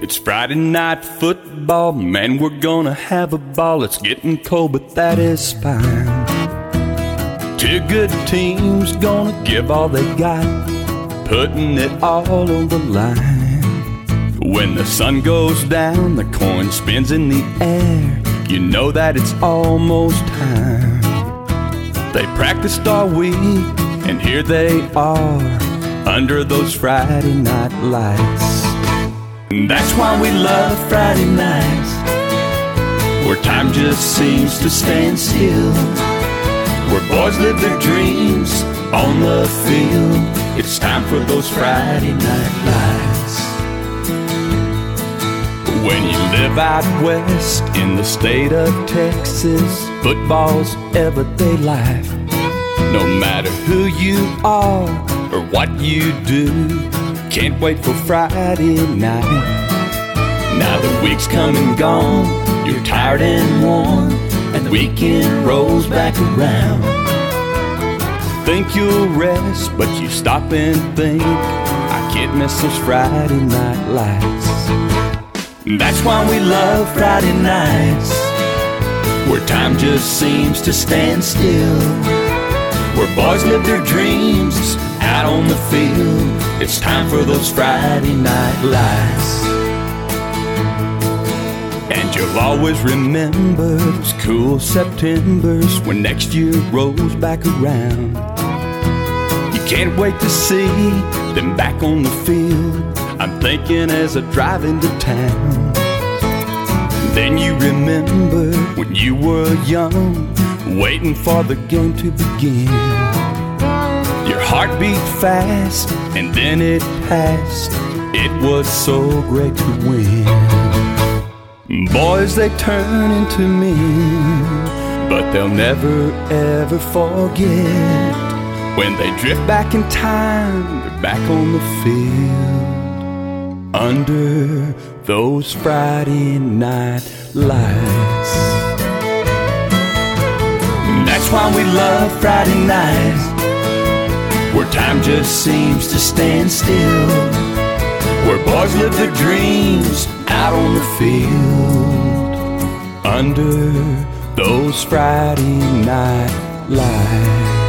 It's Friday night football, man, we're gonna have a ball. It's getting cold, but that is fine. Two good teams gonna give all they got, putting it all on the line. When the sun goes down, the coin spins in the air, you know that it's almost time. They practiced all week, and here they are, under those Friday night lights. That's why we love Friday nights, where time just seems to stand still, where boys live their dreams on the field. It's time for those Friday night lights. When you live out west in the state of Texas, football's everyday life. No matter who you are or what you do, can't wait for Friday night. Now the week's come and gone, you're tired and worn, and the weekend rolls back around. Think you'll rest, but you stop and think, I can't miss those Friday night lights. That's why we love Friday nights, where time just seems to stand still, where boys live their dreams out on the field. It's time for those Friday night lights. And you'll always remember those cool Septembers when next year rolls back around. You can't wait to see them back on the field, I'm thinking as I drive into town. Then you remember when you were young, waiting for the game to begin. Your heart beat fast, and then it passed. It was so great to win. Boys, they turn into men, but they'll never ever forget. When they drift back in time, they're back on the field, under those Friday night lights. That's why we love Friday nights, where time just seems to stand still, where boys live their dreams out on the field, under those Friday night lights.